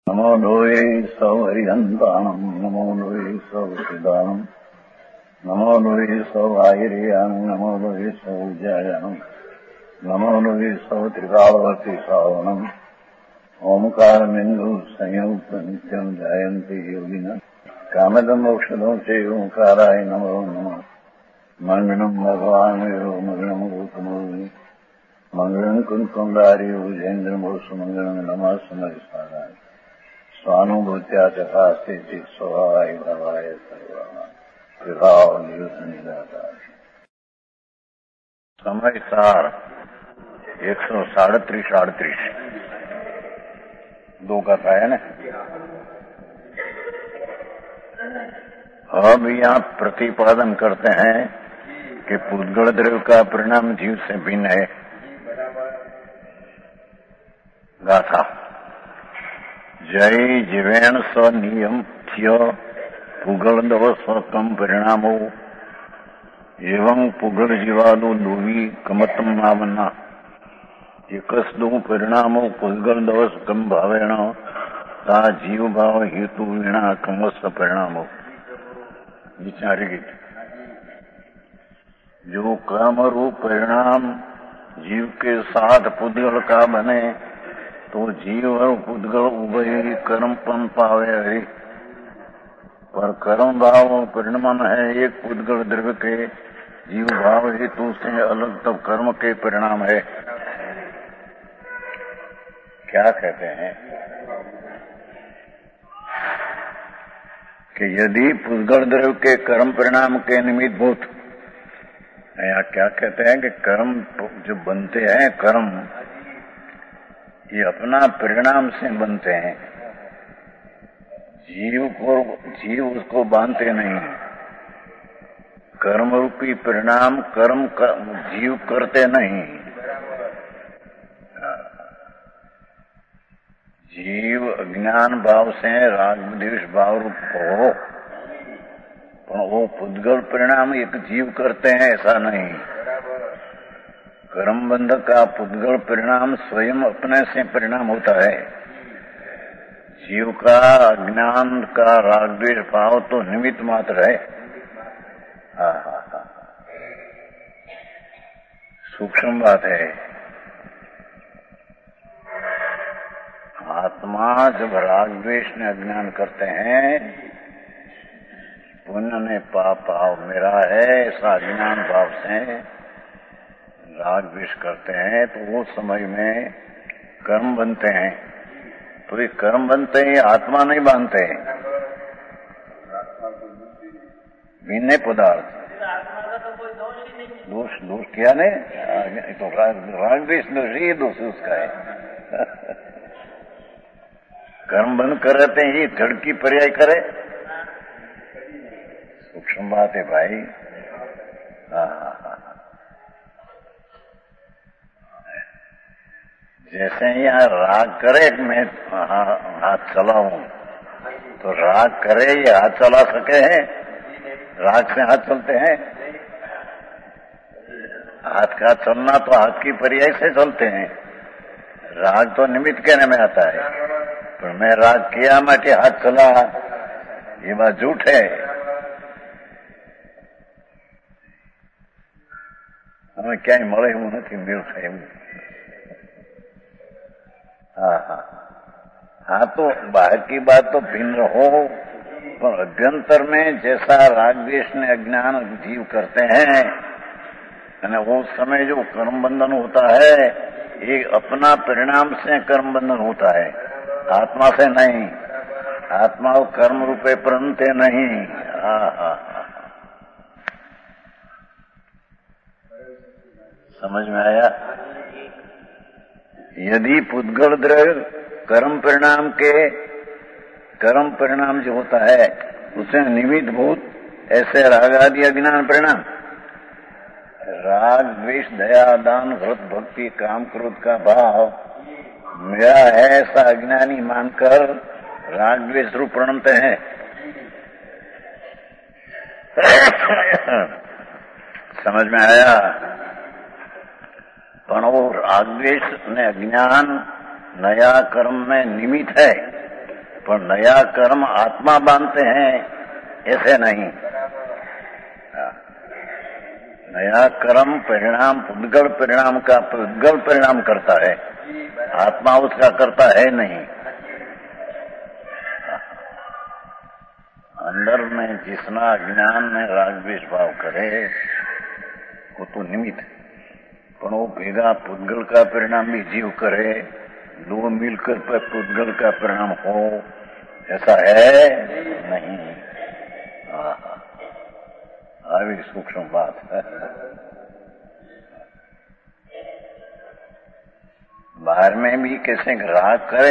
नमो लोये सौहरिहन्ताणम् नमो लोये सौहृदानम् नमो लोये सौभागिर्यानम् नमो लोये सौजायानम् नमो लोये सौत्रिकावती सावनम् ओंकारमिन्दु संयुक्त नित्यम् जायन्ति योगिनः कामदम् मोक्षदम् च ओंकाराय नमो नमः मङ्गलम् भगवान् वीरो मङ्गलम् रूपमोहि मङ्गलम् कुन्कुण्डारि भुजेन्द्रमोसु मङ्गलम् नमः समरिसाराय स्वानुभूत्या चकास्ते स्वभावाय भवाय विभाव निदाता समय सार 137 दो का था है ना। अब यहाँ प्रतिपादन करते हैं कि पुद्गल द्रव्य का परिणाम जीव से भिन्न है। गाथा जय जीवेण स नियम पुगल स्वकम परिणामो एवं पुगल जीवादो लोवी कमतम नामना एकस्दो परिणामो पुगल दवस कम भावेण ता जीव भाव हेतु वीणा कमस परिणामो। विचार गीत जो कर्म रूप परिणाम जीव के साथ पुद्गल का बने तो जीव और पुद्गल उभय कर्मपन पावे है, पर कर्म भाव परिणाम है एक पुद्गल द्रव्य के जीव भाव हेतु से अलग तब कर्म के परिणाम है। क्या कहते हैं कि यदि पुद्गल द्रव्य के कर्म परिणाम के निमित्त भूत या क्या कहते हैं कि कर्म जो बनते हैं कर्म ये अपना परिणाम से बनते हैं, जीव उसको बांधते नहीं है। कर्म रूपी परिणाम कर्म जीव करते नहीं। जीव अज्ञान भाव से राग द्वेष भाव रूप हो, पर वो पुद्गल परिणाम एक जीव करते हैं ऐसा नहीं। कर्म बंध का पुद्गल परिणाम स्वयं अपने से परिणाम होता है। जीव का अज्ञान का राग द्वेष भाव तो निमित्त मात्र है। सूक्ष्म बात है। आत्मा जब राग द्वेष ने अज्ञान करते हैं, पुण्य ने पाप भाव मेरा है ऐसा अज्ञान भाव से राग द्वेष करते हैं, तो वो समय में कर्म बनते हैं। तो ये कर्म बनते हैं, आत्मा नहीं बांधते हैं। भिन्न पदार्थ दोष किया ने तो राग द्वेष दोष ये दोष उसका है। कर्म बंद कर रहते हैं, ये झड़की पर्याय करे। सूक्ष्म बात है भाई। जैसे यहाँ राग करे मैं हाथ चलाऊं, तो राग करे ये हाथ चला सके हैं? राग से हाथ चलते हैं? हाथ का चलना तो हाथ की पर्याय से चलते हैं। राग तो निमित्त कहने में आता है, पर मैं राग किया माटे हाथ चला, ये बात झूठ है। हमें क्या મળે એવું નથી, મેળ થાય એવું। हाँ तो बाहर की बात तो भिन्न हो, पर अभ्यंतर में जैसा राग द्वेष ने अज्ञान जीव करते हैं, वो समय जो कर्म बंधन होता है ये अपना परिणाम से कर्म बंधन होता है, आत्मा से नहीं। आत्मा वो कर्म रूपे प्रणते नहीं। समझ में आया? यदि पुद्गल द्रव्य कर्म परिणाम जो होता है उससे निमित्त भूत ऐसे राग आदि अज्ञान परिणाम, राग द्वेष दया दान व्रत भक्ति काम क्रोध का भाव मेरा है ऐसा अज्ञानी मानकर राग द्वेष रूप प्रणमते हैं। समझ में आया? पण वो राग द्वेष ने अज्ञान नया कर्म में निमित्त है, पर नया कर्म आत्मा बांधते हैं, ऐसे नहीं। नया कर्म परिणाम पुद्गल परिणाम का पुद्गल परिणाम करता है, आत्मा उसका करता है नहीं। अंदर में जिसना अज्ञान में राग द्वेष भाव करे वो तो निमित्त, पर वो भेगा पुद्गल का परिणाम भी जीव करे, दो मिलकर पर पुद्गल का परिणाम हो, ऐसा है नहीं। अभी सूक्ष्म बात है। बाहर में भी कैसे राग करे,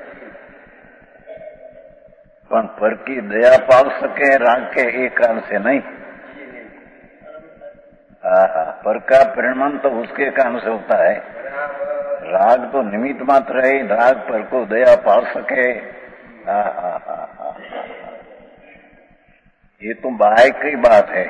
पर की दया पाल सके राग के एक काल से नहीं। पर का परिणाम तो उसके काम से होता है। राग तो निमित्त मात्र है, राग पर को दया पाल सके। ये तो बाह्य की बात है।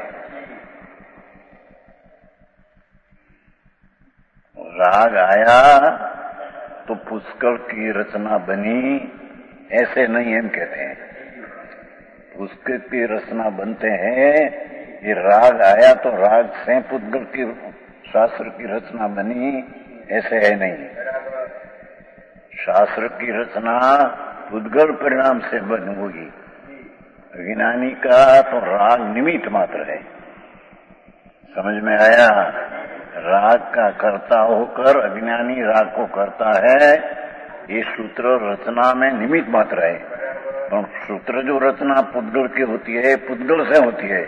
राग आया तो पुष्कर की रचना बनी, ऐसे नहीं हम कहते हैं। पुष्कर की रचना बनते हैं, ये राग आया तो राग से पुद्गल की शास्त्र की रचना बनी, ऐसे है नहीं। शास्त्र की रचना पुद्गल परिणाम से बन होगी। अज्ञानी का तो राग निमित्त मात्र है। समझ में आया? राग का कर्ता होकर अज्ञानी राग को करता है, ये सूत्र रचना में निमित्त मात्र है। तो सूत्र जो रचना पुद्गल की होती है, पुद्गल से होती है।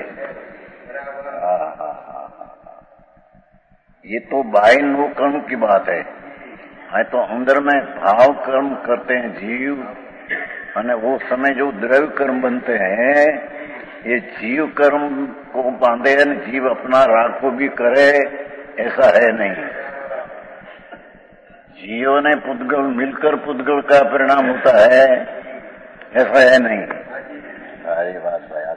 ये तो बाह्य नो कर्म की बात है। तो अंदर में भाव कर्म करते हैं जीव, और वो समय जो द्रव्य कर्म बनते हैं, ये जीव कर्म को बांधे, जीव अपना राग को भी करे, ऐसा है नहीं। जीव ने पुद्गल मिलकर पुद्गल का परिणाम होता है, ऐसा है नहीं। सारी बात बया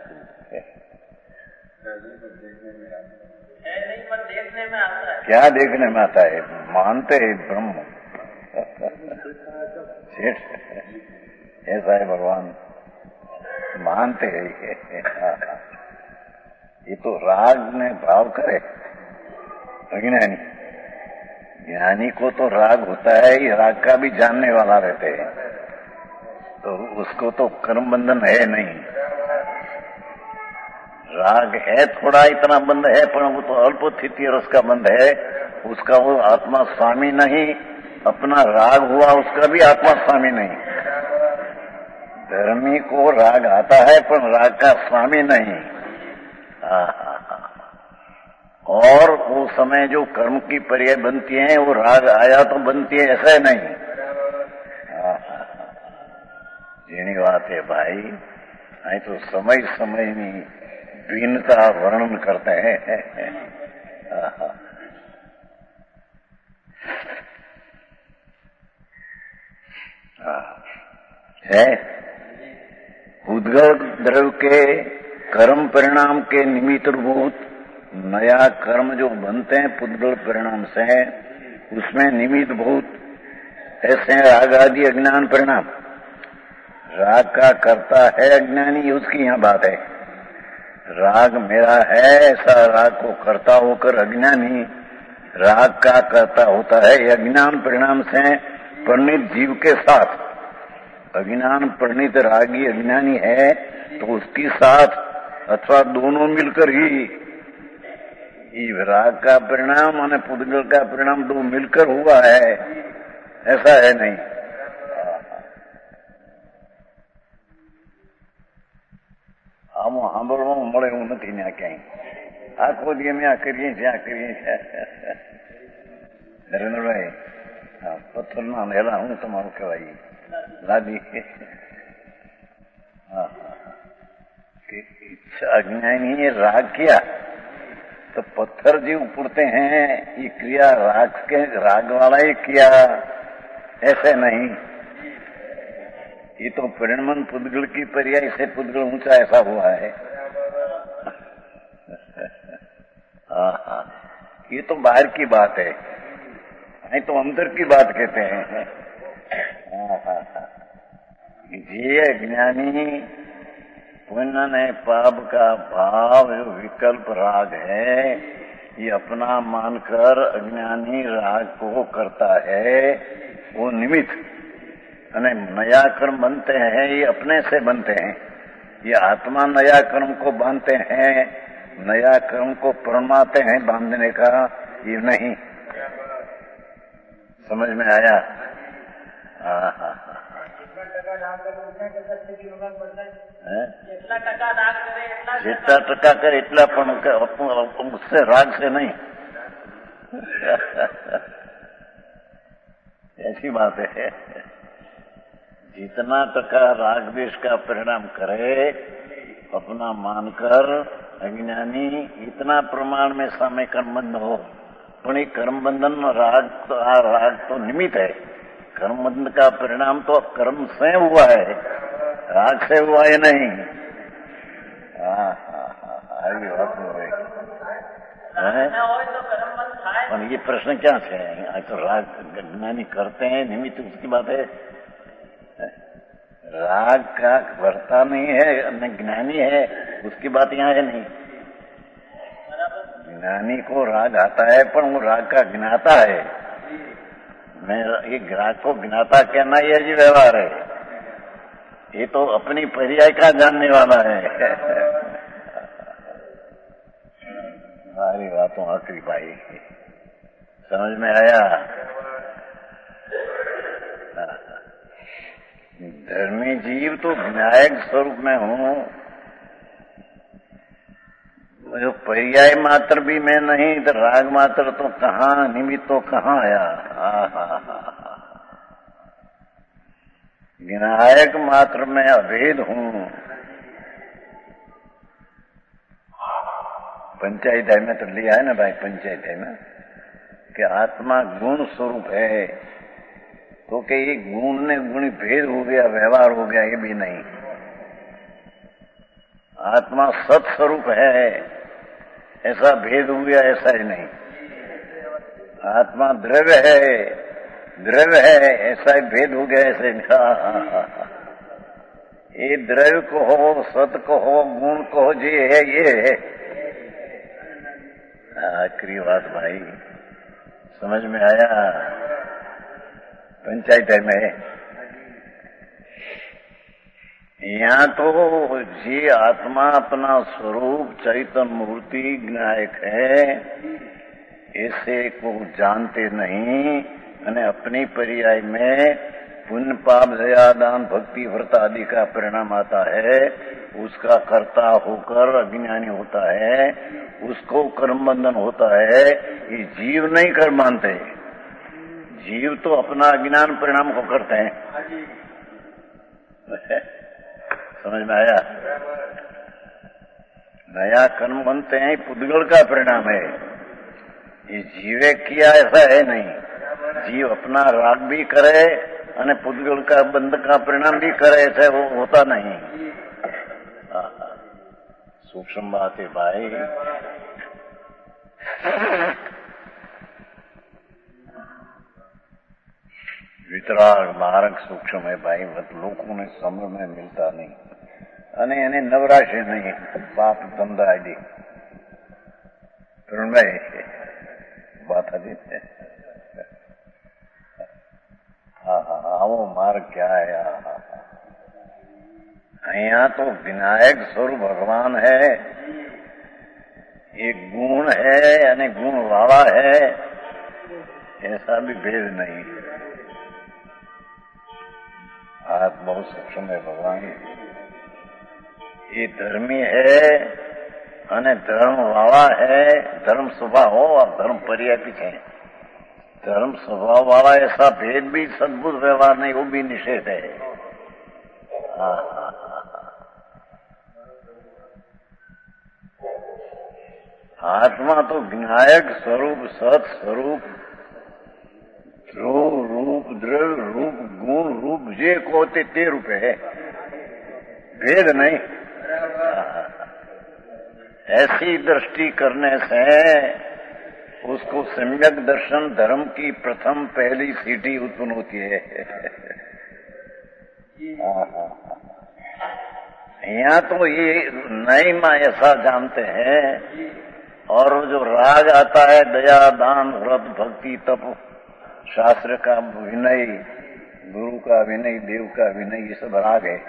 देखने में आता है। क्या देखने में आता है? मानते हैं ब्रह्म। ऐसा है भगवान, मानते हैं। ये तो राग में भाव करे अज्ञानी। ज्ञानी को तो राग होता है, ये राग का भी जानने वाला रहते हैं, तो उसको तो कर्म बंधन है नहीं। राग है थोड़ा, इतना बंध है, पर वो तो अल्पस्थिति रस का बंध है। उसका वो आत्मा स्वामी नहीं, अपना राग हुआ उसका भी आत्मा स्वामी नहीं। धर्मी को राग आता है, पर राग का स्वामी नहीं। और वो समय जो कर्म की पर्याय बनती है, वो राग आया तो बनती है, ऐसा नहीं। जीनी बात है भाई। नहीं तो समय समय में भिन्नता वर्णन करते हैं। है उद्गल द्रव्य के कर्म परिणाम के निमित्त भूत नया कर्म जो बनते हैं पुद्गल परिणाम से, उसमें निमित्त भूत ऐसे राग आदि अज्ञान परिणाम। राग का करता है अज्ञानी, उसकी यहाँ बात है। राग मेरा है, ऐसा राग को करता होकर अज्ञानी राग का करता होता है। अज्ञान परिणाम से परिणित जीव के साथ, अज्ञान परिणित रागी अज्ञानी है तो उसके साथ अथवा दोनों मिलकर ही राग का परिणाम और पुद्गल का परिणाम दो मिलकर हुआ है, ऐसा है नहीं। સાંભળવામાં મળે એવું નથી ને ક્યાંય। આખો દી અમે આ કરીએ છીએ, આ કરીએ છીએ। નરેન્દ્રભાઈ, પથ્થરના નેલા હું તમારું કહેવાય લાદી इच्छा अज्ञानी ने राग किया तो पत्थर जीव पुरते हैं, ये क्रिया राग के राग वाला ही किया, ऐसे नहीं। ये तो परिणमन पुद्गल की पर्याय से पुद्गल ऊंचा ऐसा हुआ है। ये तो बाहर की बात है, नहीं तो अंदर की बात कहते हैं। ये ज्ञानी पुण्य ने पाप का भाव जो विकल्प राग है, ये अपना मानकर अज्ञानी राग को करता है, वो निमित्त अने नया कर्म बनते हैं, ये अपने से बनते हैं। ये आत्मा नया कर्म को बांधते हैं, नया कर्म को परमाते हैं, बांधने का ये नहीं। समझ में आया? जितना टका करे इतना, पण उससे राग से नहीं। ऐसी बात है। जितना टका राग द्वेष का परिणाम करे अपना मानकर अज्ञानी, इतना प्रमाण में सामय कर्म बंध हो। पण ये कर्म बंधन राग तो निमित्त है। कर्म बंधन का परिणाम तो कर्म से हुआ है, राग से हुआ है नहीं। આવી વાત હોય। પણ ये प्रश्न क्या है? तो राग ज्ञानी करते हैं, निमित्त उसकी बात है। राग का वर्ता नहीं है, न ज्ञानी है, उसकी बात यहाँ है नहीं। ज्ञानी को राग आता है, पर वो राग का ज्ञाता है। मैं ये राग को ज्ञाता कहना ये जी व्यवहार है, ये तो अपनी पर्याय का जानने वाला है। हमारी बातों आखिरी भाई समझ में आया? धर्मी जीव तो विनायक स्वरूप में हूँ, जो पर्याय मात्र भी मैं नहीं, तो राग मात्र तो कहाँ, निमित्त तो कहाँ आया। विनायक मात्र में अभेद हूँ। पंचायत में तो लिया है ना भाई, पंचायत में कि आत्मा गुण स्वरूप है, तो कि ये गुण ने गुणी भेद हो गया, व्यवहार हो गया, ये भी नहीं। आत्मा सत स्वरूप है, ऐसा भेद हो गया, ऐसा ही नहीं। आत्मा द्रव्य है, ऐसा ही भेद हो गया, ऐसे नहीं। ये द्रव्य को हो, सत को हो, गुण को हो, जी है, ये है। आखिरी बात भाई समझ में आया? पंचायत में यहाँ तो जी आत्मा अपना स्वरूप चैतन्य मूर्ति ज्ञायक है, ऐसे को जानते नहीं, અને अपनी पर्याय में पुण्य पाप दया दान भक्ति व्रत आदि का परिणाम आता है, उसका कर्ता होकर अज्ञानी होता है, उसको कर्म बंधन होता है। ये जीव नहीं कर मानते, जीव तो अपना अज्ञान परिणाम को करते हैं। समझ में आया? नया कर्म बनते हैं, पुद्गल का परिणाम है। ये जीवे किया ऐसा है नहीं। जीव अपना राग भी करे और पुद्गल का बंध का परिणाम भी करे, ऐसा वो होता नहीं। सूक्ष्म बात है भाई। वितराग मार्ग सूक्ष्म है भाई, लोगों ने समझ में मिलता नहीं, અને એને નવરાશે નહીં, પાપ ધંધા આડી પ્રણય વાત હતી। આવો માર્ગ क्या है? અહીંયા तो विनायक स्वरूप भगवान है, एक गुण है અને गुण वाला है, ऐसा भी भेद नहीं। हाथ बहुत सूक्ष्म है भगवान। ये धर्मी है અને धर्म वाला है, धर्म स्वभाव हो और धर्म पर्याय पीछे है। धर्म स्वभाव वाला ऐसा भेद भी सद्भुत व्यवहार नहीं, वो भी निषेध है। आत्मा तो विनायक स्वरूप, सत स्वरूप, रूप द्रव्य रूप गुण रूप जे को ते रूप है, भेद नहीं। ऐसी दृष्टि करने से उसको सम्यक दर्शन धर्म की प्रथम पहली सीढ़ी उत्पन्न होती है। यहाँ तो ये नहीं माँ ऐसा जानते हैं। और जो राग आता है दया दान व्रत भक्ति तप शास्त्र का विनय गुरु का विनय देव का विनय ये सब राग है।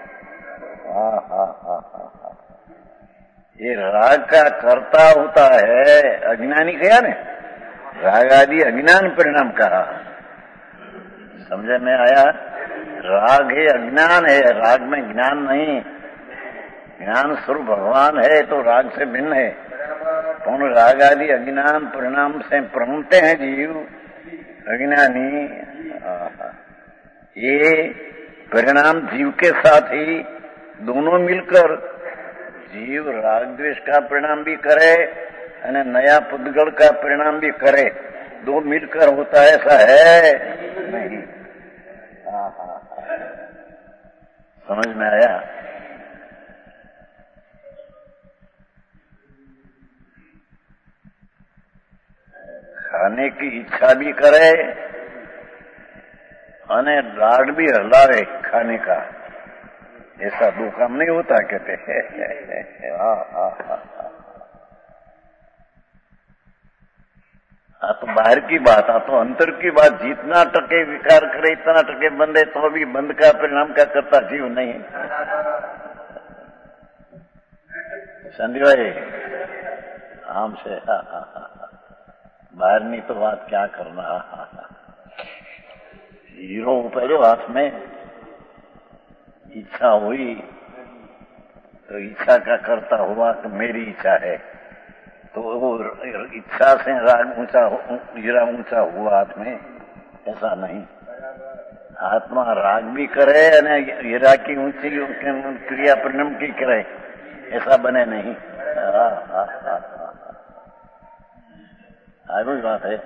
ये राग का कर्ता होता है अज्ञानी कहा ने राग आदि अज्ञान परिणाम कहा। समझे में आया? राग है अज्ञान है, राग में ज्ञान नहीं। ज्ञान स्वरूप भगवान है तो राग से भिन्न है। कौन राग आदि अज्ञान परिणाम से प्रणते हैं जीव अज्ञानी। ये परिणाम जीव के साथ ही दोनों मिलकर जीव राग द्वेष का परिणाम भी करे और नया पुद्गल का परिणाम भी करे, दो मिलकर होता है ऐसा है नहीं। समझ में आया? खाने की इच्छा भी करे और लाड भी हलावे खाने का, ऐसा दो काम नहीं होता कहते हैं। तो बाहर की बात, तो अंतर की बात। जितना टके विकार करे इतना टके बंद है, तो भी बंद का परिणाम का करता जीव नहीं है। संधि भाई आम से बाहर नहीं तो बात क्या करना। हीरो पहले हाथ में इच्छा हुई तो इच्छा का करता हुआ कि मेरी इच्छा है, तो वो इच्छा से राग ऊंचा हीरा ऊंचा हुआ हाथ में, ऐसा नहीं। आत्मा राग भी करे और हीरा की ऊंची क्रिया परिणाम की करे, ऐसा बने नहीं। આવી વાત है।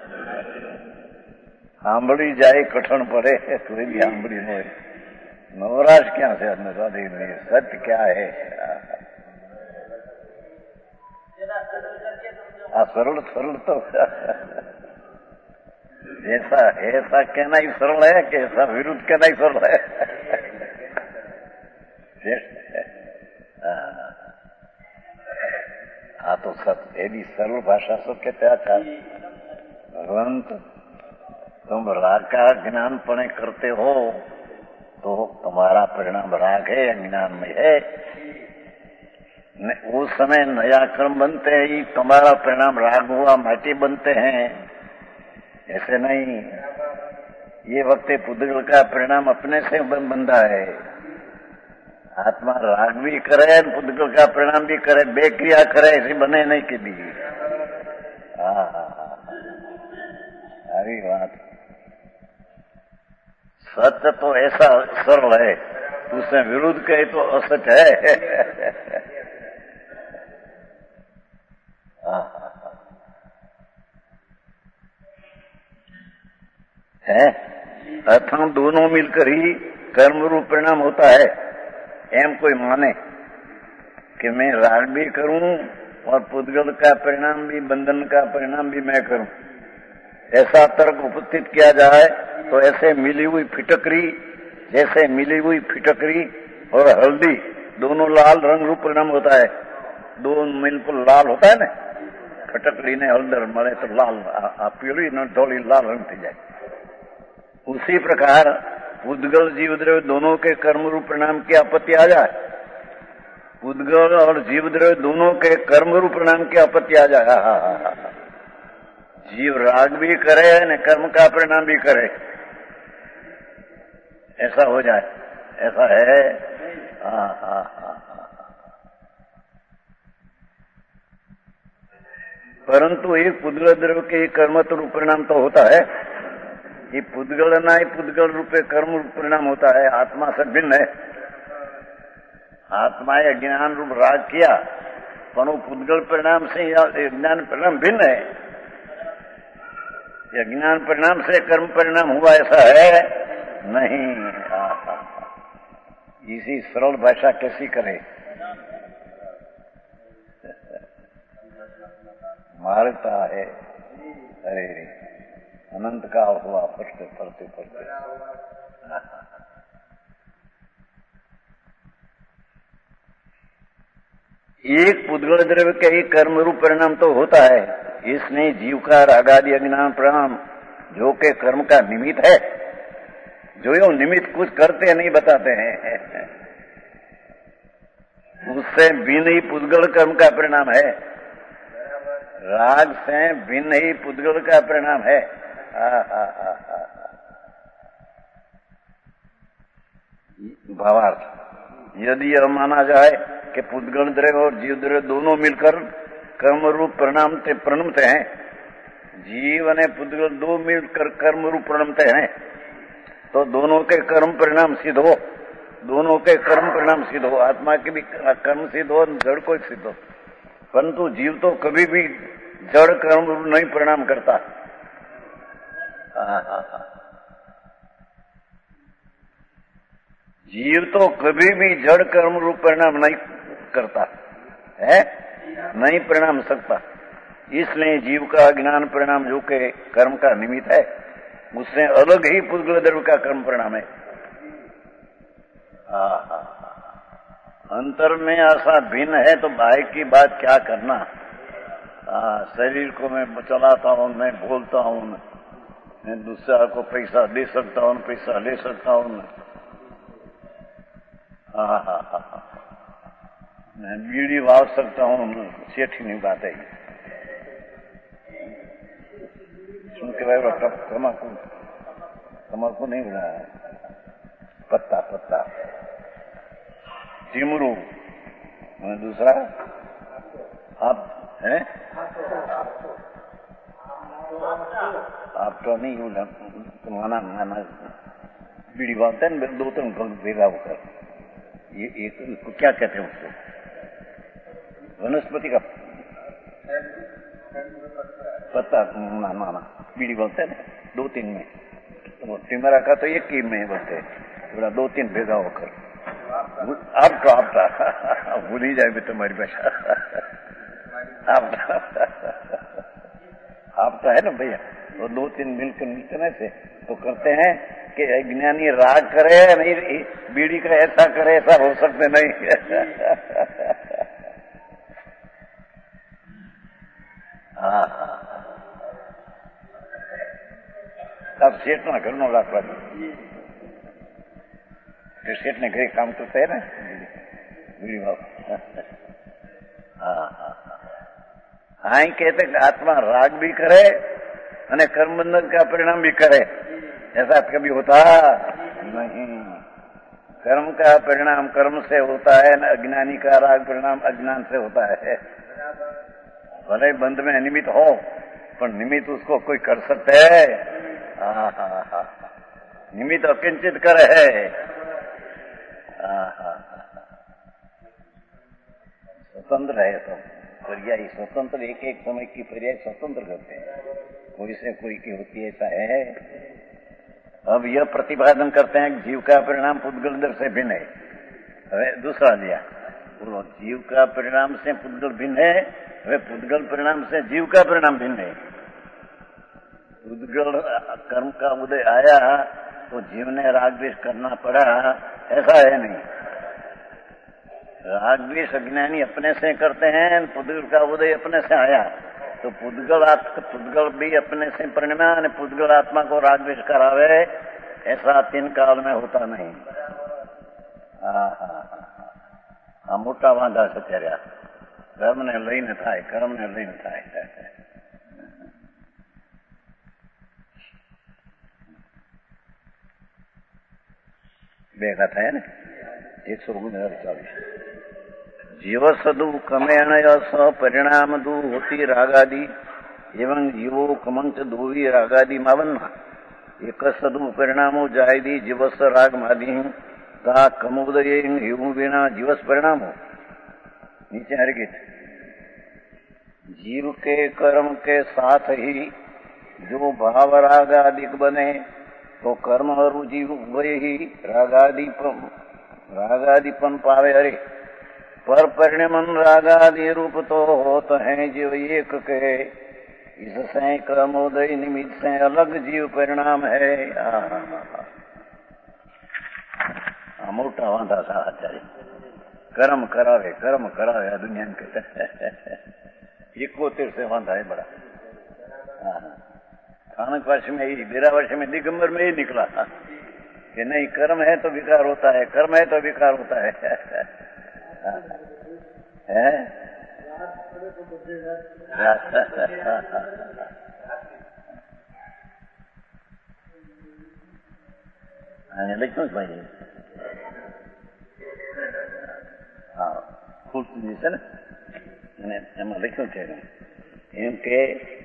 સાંભળી જાય કઠણ પડે कोई भी સાંભળી ન હોય। नवराज क्या से सत्य क्या है? सरल सरल तो ऐसा कहना ही सरल है कि ऐसा विरुद्ध कहना ही सरल है। हाँ तो सत्य यदि सरल भाषा से कहते अच्छा भगवंत तुम राग का ज्ञान पणे करते हो तो तुम्हारा परिणाम राग है अज्ञान में है। उस समय नया कर्म बनते ही तुम्हारा परिणाम राग हुआ माटी बनते हैं, ऐसे नहीं। ये वक्त पुद्गल का परिणाम अपने से बंधा है। आत्मा राग भी करे पुद्गल का परिणाम भी करे, बेक्रिया करे, ऐसी बने नहीं के भी। सारी बात सत्य तो ऐसा सरल है, उससे विरुद्ध कहे तो असत्य है। अथवा दोनों मिलकर ही कर्म रूप परिणाम होता है। एम कोई माने कि मैं राग भी करूं और पुद्गल का परिणाम भी, बंधन का परिणाम भी मैं करूं, ऐसा तर्क उपस्थित किया जाए तो ऐसे मिली हुई फिटकरी, जैसे मिली हुई फिटकरी और हल्दी दोनों लाल रंग रूप परिणाम होता है। दो मिलकर लाल होता है ना, फटकड़ी ने हल्दर मरे तो लाल, पीली न थोड़ी लाल रंग थी जाए। उसी प्रकार पुद्गल जीव द्रव्य दोनों के कर्म रूप परिणाम की आपत्ति आ जाए, पुद्गल और जीव द्रव्य दोनों के कर्म रूप परिणाम की आपत्ति आ जाए। जीव राग भी करे न कर्म का परिणाम भी करे, ऐसा हो जाए, ऐसा है। परंतु एक पुद्गल द्रव्य के कर्मत रूप परिणाम तो होता है। ये पुद्गल ना ही पुद्गल रूप कर्म रूप परिणाम होता है, आत्मा से भिन्न है। आत्मा ज्ञान रूप राग किया, पर वो पुद्गल परिणाम से या ज्ञान परिणाम भिन्न है। ज्ञान परिणाम से कर्म परिणाम हुआ ऐसा है नहीं। इसी सरल भाषा कैसी करे? मारता है अरे अनंत का हुआ पढ़ते पढ़ते पढ़ते। एक पुद्गल द्रव्य का एक कर्म रूप परिणाम तो होता है। इसने जीव का रागादि अज्ञान परिणाम जो के कर्म का निमित्त है, जो यो निमित्त कुछ करते नहीं बताते हैं, उससे भिन्न ही पुद्गल कर्म का परिणाम है। राग से भिन्न ही पुद्गल का परिणाम है। भावार्थ यदि यह माना जाए कि पुद्गल द्रव्य और जीव द्रव्य दोनों मिलकर कर्म रूप परिणाम से प्रणमते हैं, जीव ने पुद्गल दो मिलकर कर्म रूप प्रणमते हैं, तो दोनों के कर्म परिणाम सिद्ध हो, दोनों के कर्म परिणाम सिद्ध हो। आत्मा के भी कर्म सिद्ध हो, जड़ को सिद्ध हो। परंतु जीव तो कभी भी जड़ कर्म रूप नहीं परिणाम करता। जीव तो कभी भी जड़ कर्म रूप परिणाम नहीं करता है, नहीं परिणाम सकता। इसलिए जीव का ज्ञान परिणाम जो के कर्म का निमित्त है, उससे अलग ही पुद्गल द्रव्य का कर्म परिणाम है। अंतर में ऐसा भिन्न है तो बाह्य की बात क्या करना। शरीर को मैं चलाता हूं, मैं बोलता हूं, मैं दूसरा को पैसा दे सकता हूं, पैसा ले सकता हूं, मैं बीड़ी वाव सकता हूं, सेठी नहीं बात है। सुन के भाई तमाकू नहीं मिला है, पत्ता पत्ता टिमरू, दूसरा आप हैं, आप तो नहीं माना बीड़ी बात है, दो तीन भेगा होकर ये एक क्या कहते हैं उसको, वनस्पति का पत्ता माना बीड़ी बोलते हैं ना, दो तीन में, तो टिमरा का तो एक ही में बोलते हैं, थोड़ा दो तीन भेगा होकर। आप भूल ही जाए तुम्हारी भाषा। आप तो है ना भैया, वो दो तीन मिलकर मिलने से तो करते हैं कि अज्ञानी राग करे नहीं, बीड़ी का ऐसा करे, ऐसा हो सकते नहीं। अब सेठ ना घरनो રાખવા सेठ ने घरे काम करते है ना बीड़ी बाबा। हाँ कहते आत्मा राग भी करे और कर्म बंधन का परिणाम भी करे, ऐसा कभी होता नहीं। कर्म का परिणाम कर्म से होता है, न अज्ञानी का राग परिणाम अज्ञान से होता है। भले बंध में निमित्त हो, पर निमित्त उसको कोई कर सकते है। निमित्त अकिंचित कर है। स्वतंत्र है तो पर्यायी स्वतंत्र, एक एक समय की पर्याय स्वतंत्र करते हैं, कोई से कोई की होती है, ऐसा है। अब यह प्रतिपादन करते हैं जीव का परिणाम पुद्गल द्रव्य से भिन्न है। अरे दूसरा लिया, बोलो जीव का परिणाम से पुद्गल भिन्न है, वे पुद्गल परिणाम से जीव का परिणाम भिन्न है। पुद्गल कर्म का उदय आया तो जीव ने राग द्वेष करना पड़ा, ऐसा है नहीं। राग द्वेष अज्ञानी अपने से करते हैं, पुद्गल का उदय अपने से आया तो पुद्गल भी अपने से परिणमा ने पुद्गल आत्मा को राग द्वेष करावे, ऐसा तीन काल में होता नहीं। मोटा वांधा सत्या कर्म ने लઈને થાય, કર્મ ને લઈને થાય। બે કથા है ना 149। जीव सदु कमेणय स परिणाम दू होती रागादि एवं जीवो कमंच दूवी रागादि मावन्ना एक सदु परिणामो जायदी जीवस राग मादी ता कमोदय हिमु बिना जीवस परिणामो। नीचे हरगित जीव के कर्म के साथ ही जो भाव रागादिक बने तो कर्म और जीव वही ही रागादिपन पावे। अरे पर परिणमन रागादि रूप तो होत है जीव एक के, इससे कर्मोदय निमित्त से अलग जीव परिणाम है। मोटा वांधा सा आचार्य कर्म करावे आ दुनिया में कहते 71 से वादा है बड़ा। खानक वर्ष में ही 12 वर्ष में दिगंबर में ही निकला कि नहीं, कर्म है तो विकार होता है, कर्म है तो विकार होता है। લખ્યું ભાઈ? હા, ખુદ છે ને, અને એમાં લખ્યું છે એમ કે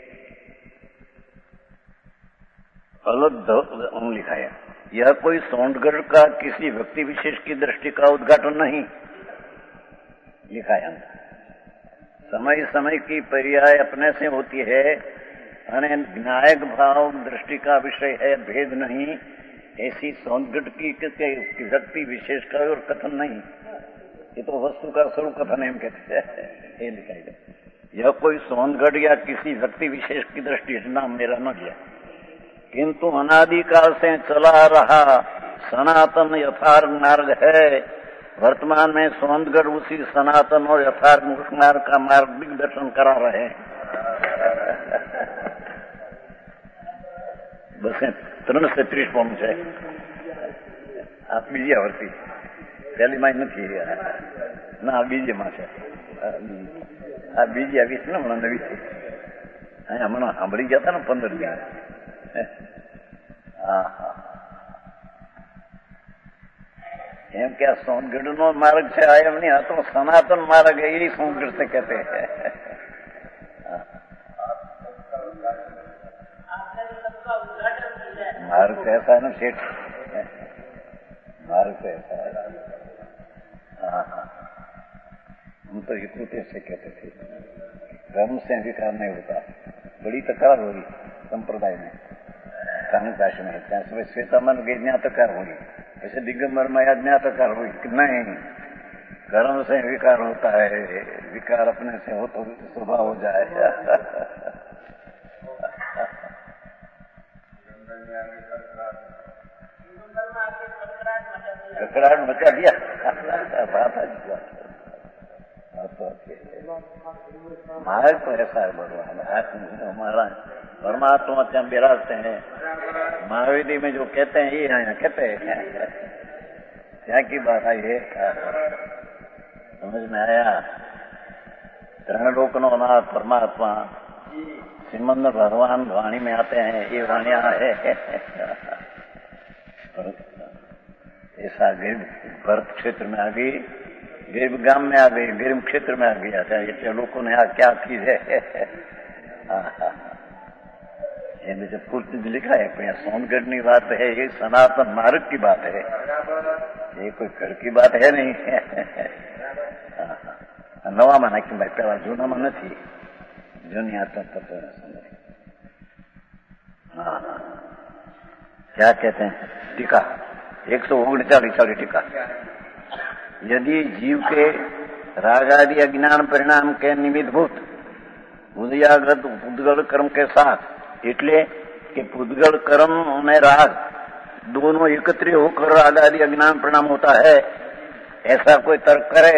अलग लिखा है, यह कोई सोंडगढ़ का किसी व्यक्ति विशेष की दृष्टि का उद्घाटन नहीं लिखा है। समय समय की पर्याय अपने से होती है, ज्ञायक भाव दृष्टि का विषय है, भेद नहीं। ऐसी सोंडगढ़ की व्यक्ति विशेष का और कथन नहीं, ये तो वस्तु का स्वरूप कथन एम कहते हैं। ये लिखा है, यह कोई सोंडगढ़ या किसी व्यक्ति विशेष की दृष्टि से नाम मेरा न लिया, किंतु अनादिकाल से चला रहा सनातन यथार्थ मार्ग है। वर्तमान में सोंडगढ़ उसी सनातन और यथार्थ मार्ग का मार्ग दिग्दर्शन करा रहे हैं। बस 330 पौन है। आप बीजी आवृत्ति पहली माई नहीं ना, बीजे में है। आ बीजी आई ने हम नवी थी, हमने सांभी गया था ना 15 दिन। एम क्या सोनगढ़ नो मार्ग है एम नहीं, आ तो सनातन मार्ग है, यही सोनगढ़ से कहते हैं। मार्ग ऐसा है ना सेठ, मार्ग ऐसा है। हम तो 71 से कहते थे, कर्म से विकार नहीं होता। बड़ी तकरार होगी संप्रदाय में, कानुकाश में, श्वेतामन के ज्ञातकार हुई, वैसे दिगंबर में ज्ञातकार हुई कि नहीं, कर्म से विकार होता है, विकार अपने से हो तो स्वभाव हो जाए। ककड़ाहट मचा दिया बात मार्ग तो ऐसा है भगवान। हमारा परमात्मा क्या विराजते हैं, महावीर में जो कहते हैं ये यहाँ कहते हैं। क्या की बात आई है, समझ में आया? त्रण लोकनो नाथ परमात्मा श्रीमंद भगवान वाणी में आते हैं, ये वाणियां है। ऐसा गरीब भरत क्षेत्र में आ गई, गरीब गांव में आ गई, गरीब क्षेत्र में आ गया था। ये लोगों ने क्या चीज है। ये जब पूर्ति लिखा है, सोनगढ़ की बात है, ये सनातन मार्ग की बात है, ये कोई घर की बात है नहीं। नवा में नाखी भाई, पहला जूना में नहीं, जूनी आता तत्व। क्या कहते हैं टीका 139 टीका। यदि जीव के रागादि अज्ञान परिणाम के निमित्तभूत बुद्धियागत पुद्गल कर्म के साथ, એટલે કે पुद्गल कर्म और राग दोनों एकत्रित होकर राग आदि अज्ञान परिणाम होता है, ऐसा कोई तर्क करे,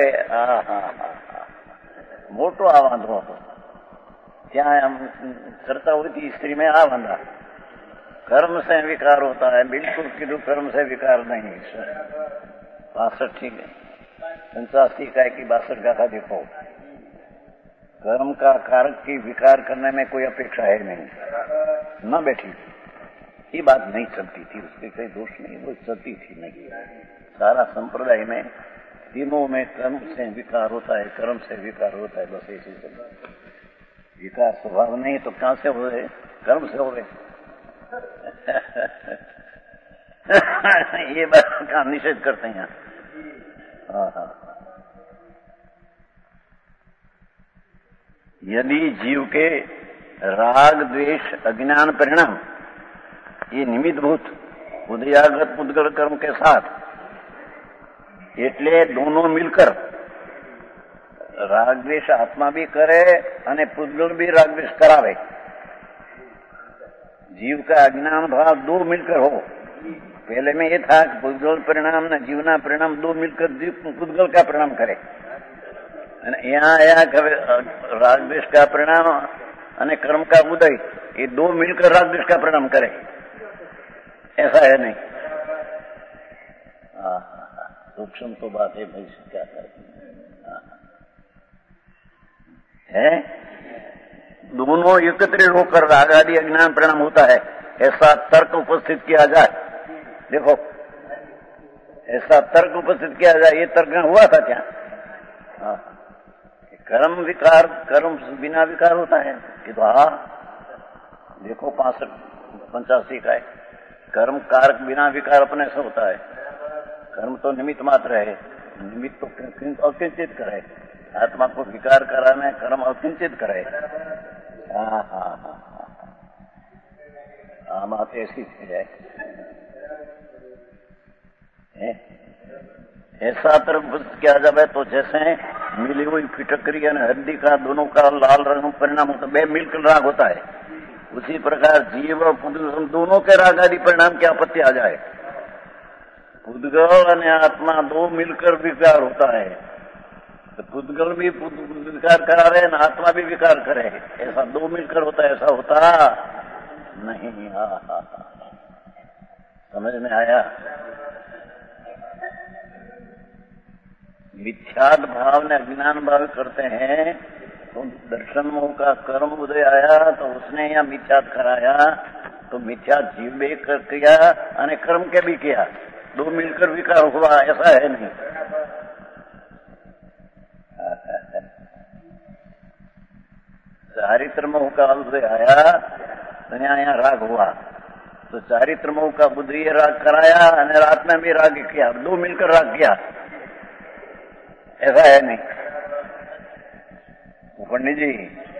मोटो आ वांधो હતો। ત્યાં चर्चा हुई थी स्त्री में आ वांधा, कर्म से विकार होता है, बिल्कुल किधु कर्म से विकार नहीं। 62 ठीक है, 85 इकाई की 62 गाथा देखो, कर्म का कारक की विकार करने में कोई अपेक्षा है नहीं, न बैठी। ये बात नहीं चलती थी, उसके कोई दोष नहीं, वो चलती थी नहीं। सारा संप्रदाय में तीनों में कर्म से विकार होता है, कर्म से विकार होता है, बस ऐसी चलता है। विकार स्वभाव नहीं तो कहां से हो गए, कर्म से हो गए। ये बात का निषेध करते हैं। यदि जीव के राग द्वेष अज्ञान परिणाम ये निमित्तभूत बुद्धियागत पुद्गल कर्म के साथ, એટલે दोनों मिलकर राग द्वेष आत्मा भी करे અને पुद्गल भी राग द्वेष करावे। जीव का अज्ञान भाव दो मिलकर हो पहले में ये था कि पुद्गल परिणाम न जीवना परिणाम दो मिलकर पुद्गल का परिणाम करे। यहाँ आया राग द्वेष का परिणाम અને कर्म का उदय, ये दो मिलकर राग द्वेष का परिणाम करे, ऐसा है नहीं। सूक्ष्म तो बात है भाई, क्या करते है। दोनों एकत्रित होकर राग आदि अज्ञान परिणाम होता है, ऐसा तर्क उपस्थित किया जाए। देखो, ऐसा तर्क उपस्थित किया जाए, ये तर्क हुआ था क्या? कर्म विकार, कर्म बिना विकार होता है कि तो देखो 65 का है, कर्म कारक बिना विकार अपने से होता है। कर्म तो निमित्त मात्र है, निमित्त तो अकिंचित करे, आत्मा को विकार कराने कर्म अकिंचित करे। बात ऐसी है, ऐसा तरफ किया जाए तो जैसे मिली हुई फिटकरी और हड्डी का दोनों का लाल रंग परिणाम होता है, मिलकर राग होता है। उसी प्रकार जीव और पुद्गल दोनों के राग आदि परिणाम की आपत्ति आ जाए। पुद्गल और आत्मा दो मिलकर विकार होता है, तो पुद्गल भी विकार करा रहे न आत्मा भी विकार करे, ऐसा दो मिलकर होता है, ऐसा होता नहीं। समझ में आया? मिथ्याद भाव ने अज्ञान भाव करते हैं, तो दर्शन मोह का कर्म उदय आया तो उसने यहाँ मिथ्याद कराया, तो मिथ्याद जीव भी किया और कर्म के भी किया, दो मिलकर विकार हुआ, ऐसा है नहीं। चारित्र मोह का उदय आया तो यहाँ राग हुआ, तो चारित्र मोह का बुद्धि राग कराया और रात में भी राग किया, दो मिलकर राग किया, ऐसा है नहीं। पंडित जी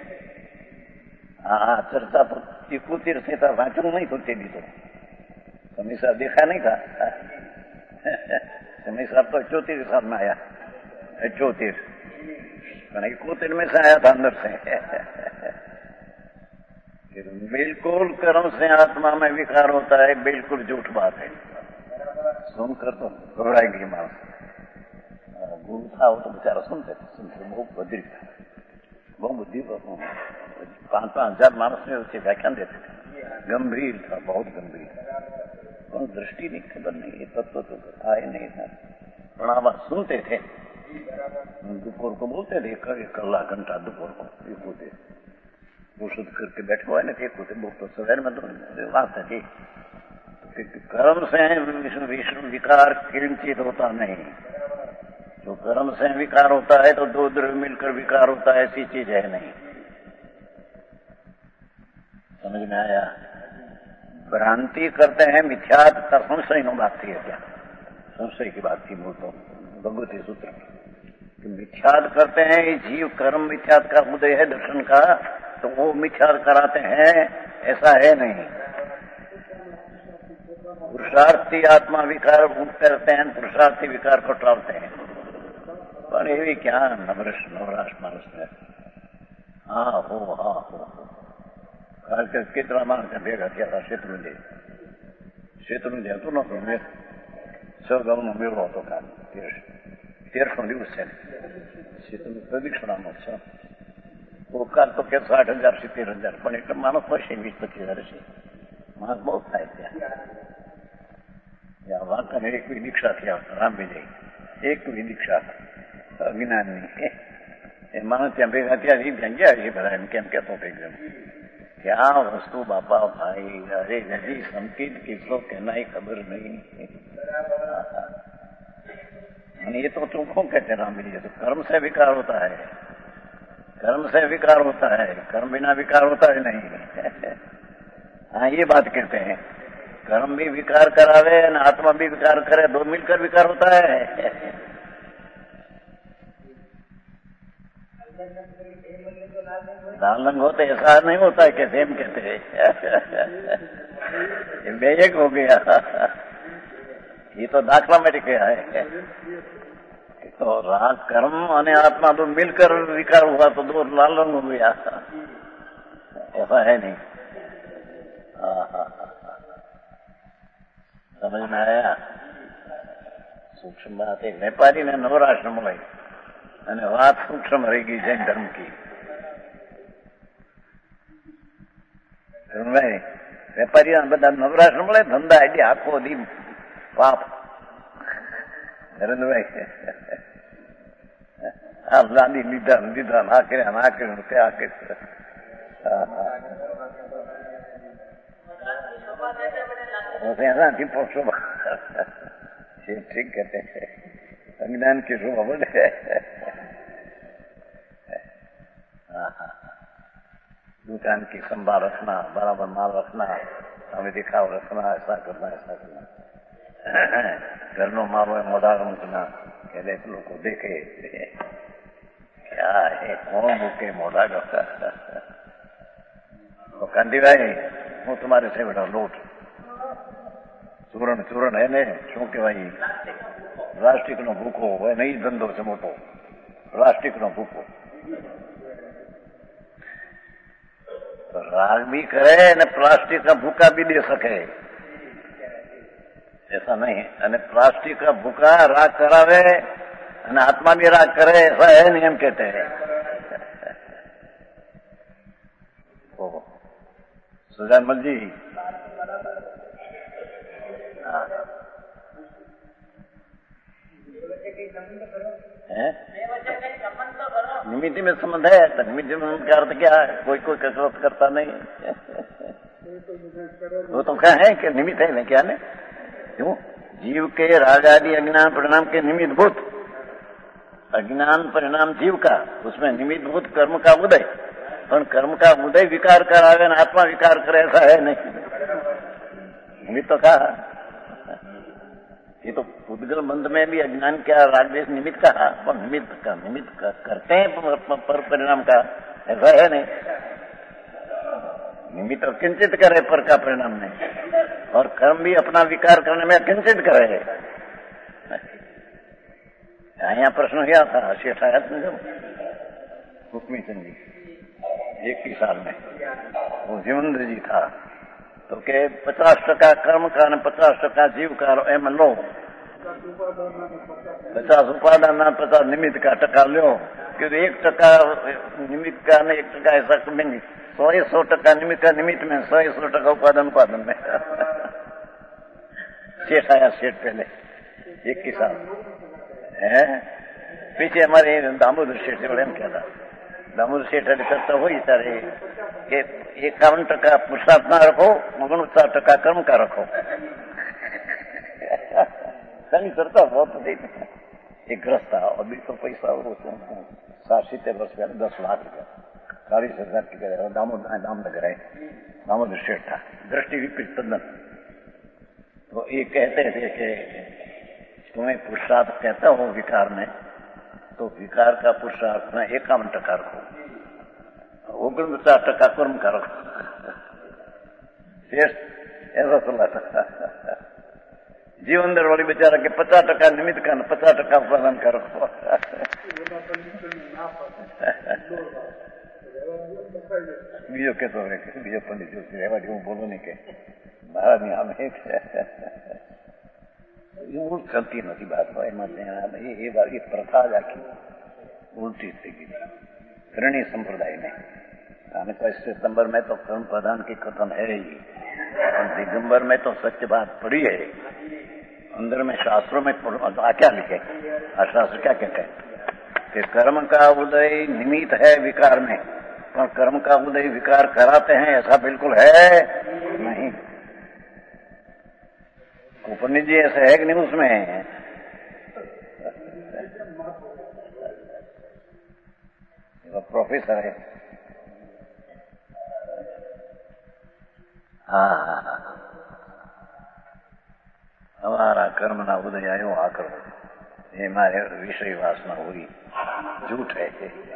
चर्चा टीकू तीर्थ वाचू नहीं होती दी, तो समय साहब देखा नहीं था। समय साहब तो 34 साल में आया, 34 71 में से आया था अंदर से। बिल्कुल कर्म से आत्मा में विकार होता है, बिल्कुल झूठ बात है। सुनकर तो घबराएंगे मानस। गुरु था वो तो बेचारा सुनते बहुत बद्री था, बहुत बुद्धि, 5-5 हजार मानस में उससे व्याख्यान देते थे, गंभीर था, बहुत गंभीर। कौन दृष्टि नहीं, खबर नहीं, ये तत्व तो था ही नहीं था, प्रणाम सुनते थे। दोपहर को बोलते थे, कल्ला घंटा दोपहर को एक होते औषध करके बैठे हुए ना, एक होते बहुत, तो सवेर में तो वास्ते थी। कर्म से विष्णु विकार किंचित होता नहीं, जो कर्म से विकार होता है तो दो द्रव्य मिलकर विकार होता है, ऐसी चीज है नहीं। समझ में आया? भ्रांति करते हैं, मिथ्यात का संशय नो बात थी क्या? संशय की बात थी मूल तो भगवती सूत्र की। मिथ्यात करते हैं, ये जीव कर्म मिथ्यात का उदय है दर्शन का, तो वो मिथ्यात कराते हैं, ऐसा है नहीं। पुरुषार्थी आत्मा विकार करते हैं, पुरुषार्थी विकार को टालते हैं, पर ये भी क्या नवराश मानस है। हो कितना मानस भेगा किया था શેત્રુંજે હતું ને સૌગાઉનો મેળો હતો કાલ 13નો દિવસ છે શેત્રુ પ્રદક્ષિણાનો છે કાલ તો કે 60,000 70,000 પણ એટલે માણસ હશે 20-25 હજાર છે માણસ બહુ થાય ત્યાં વાંકાને એકવી દીક્ષા થયા રામબીજી એકવી દીક્ષા અજ્ઞાનની એ માણસ ત્યાં ભેગા ત્યાં ત્યાં ગયા છે બધા એમ કેમ કહેતો થઈ ગયો क्या वस्तु बापा भाई अरे नदी संकेत किसको कहना ही खबर नहीं। ये तो चौकों कहते राम जी, तो कर्म से विकार होता है, कर्म से विकार होता है, कर्म बिना विकार होता है नहीं। हाँ ये बात कहते हैं, कर्म भी विकार करावे न आत्मा भी विकार करे, दो मिलकर विकार होता है। लाल रंग होते ऐसा नहीं होता है, कैसे हम कहते हैं बेजक हो गया, ये तो दाखला में लिखा है। तो राग कर्म और आत्मा तो मिलकर विकार हुआ तो दो लाल रंग हो गया, ऐसा है नहीं। समझ में आया? सूक्ष्म बात है। वेपारी ने नवराश्रम लाई અને વાત સૂક્ષ્મ રહી ગઈ જૈન ધર્મ की। વેપારી બધા નવરાશ્રમ મળે ધંધા એટલે આખો દી પાપ। નરેન્દ્રભાઈ આ લાંદી લીધા લીધા ના કર્યું ત્યાં કર્યું। ટીપો શોભા ठीक कहते हैं अज्ञान की शोभा बोले। दुकान की संभाल रखना, बराबर माल रखना, हमें दिखाव रखना, ऐसा करना ऐसा करना। घर नो मारो मोड़ा मूकना के देख लोग को देखे क्या है कौन मूके मोड़ा का। तो कांति भाई हूँ तुम्हारे से बेटा लोट चूरण चूरण है ने शू कहवाय प्लास्टिक नो भूखो है नहीं धंधो से मोटो प्लास्टिक नो भूखो। तो राग भी करे ने प्लास्टिक का भूखा भी दे सके ऐसा नहीं। अने प्लास्टिक का भूखा राग करावे अने आत्मा भी राग करे ऐसा है नियम कहते हैं। सुजानमल जी निमित्त में संबंध है तो निमित्त में का अर्थ क्या है? कोई कोई कसरत करता नहीं वो तो क्या है कि निमित्त है क्या ने क्यों जीव के राग आदि अज्ञान परिणाम के निमित्त भूत अज्ञान परिणाम जीव का उसमें निमित्त भूत कर्म का उदय पर कर्म का उदय विकार करावे न आत्मा विकार करे ऐसा है नहीं। निमित्त तो कहा ये तो पुद्गल बंध में भी अज्ञान क्या रागदेश निमित्त कहा पर निमित्त का करते हैं पर परिणाम का ऐसा है नहीं। निमित्त किंचित करे पर का परिणाम नहीं और कर्म भी अपना विकार करने में किंचित करे। यहाँ प्रश्न क्या था शेठायत में जब हुक्मी चंद जी 21 साल में वो जीवेंद्र जी था तो के 50% कर्म का 50% जीव का एम लो 50 उपादान 50 निमित्त का टका लो क्योंकि 1% निमित्त का न 1% ऐसा नहीं 100% निमित्त का निमित्त में 100% उपादान में। सेठ आया सेठ पहले 21 साल है पीछे हमारे दामोदर सेठ जोड़े क्या था दामोदर सेठ करता हो तारे 51% पुरुषार्थ ना रखो 49% कर्म का रखो। करता बहुत एक ग्रस्त था और भी तो पैसा 60-70 वर्ष पहले 10 लाख रुपया 40,000 की दामनगर है दामोदर सेठ था दृष्टि विपरीत तद्दन। तो ये कहते थे कि तुम्हें पुरुषार्थ कहता हो विकार में तो विकार का पुरुषार्थ में 51% रखो 49% कर्म का रखो। ऐसा सुना था जीवंदर वाली बेचारा के 50% निमित्त का 50% उपादान का रखो। बीजो के तो बीजो पंडित रहवा जो बोलो नहीं के महाराज ने हमें उल्ट चलती नहीं बात ये प्रथा जाकी उल्टी थी ऋणी संप्रदाय में 21 सितंबर में तो कर्म प्रधान की कथन है ही दिगंबर में तो सत्य बात पड़ी है। अंदर में शास्त्रों में क्या लिखे शास्त्र क्या कहते हैं कि कर्म का उदय निमित्त है विकार में पर कर्म का उदय विकार कराते हैं ऐसा बिल्कुल है नहीं। उपनिषद जी ऐसा है कि नहीं उसमें प्रोफेसर है हाँ हमारा कर्म ना उदय आयो आ करो ये हमारे विषय वासना हुई झूठ है